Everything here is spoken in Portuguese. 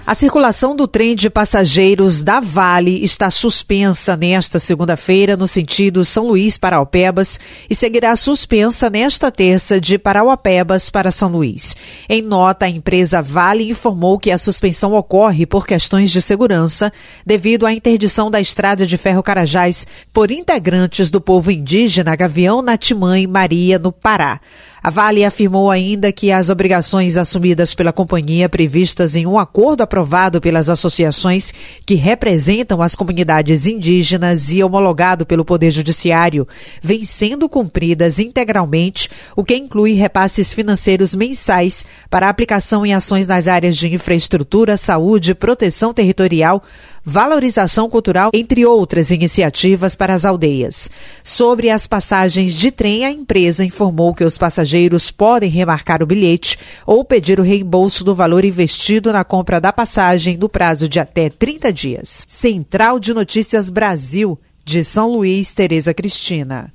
A circulação do trem de passageiros da Vale está suspensa nesta segunda-feira no sentido São Luís-Parauapebas e seguirá suspensa nesta terça de Parauapebas para São Luís. Em nota, a empresa Vale informou que a suspensão ocorre por questões de segurança devido à interdição da estrada de ferro Carajás por integrantes do povo indígena Gavião Natimã e Maria, no Pará. A Vale afirmou ainda que as obrigações assumidas pela companhia previstas em um acordo aprovado pelas associações que representam as comunidades indígenas e homologado pelo Poder Judiciário vêm sendo cumpridas integralmente, o que inclui repasses financeiros mensais para aplicação em ações nas áreas de infraestrutura, saúde, proteção territorial, valorização cultural, entre outras iniciativas para as aldeias. Sobre as passagens de trem, a empresa informou que os passageiros podem remarcar o bilhete ou pedir o reembolso do valor investido na compra da passagem no prazo de até 30 dias. Central de Notícias Brasil, de São Luís, Tereza Cristina.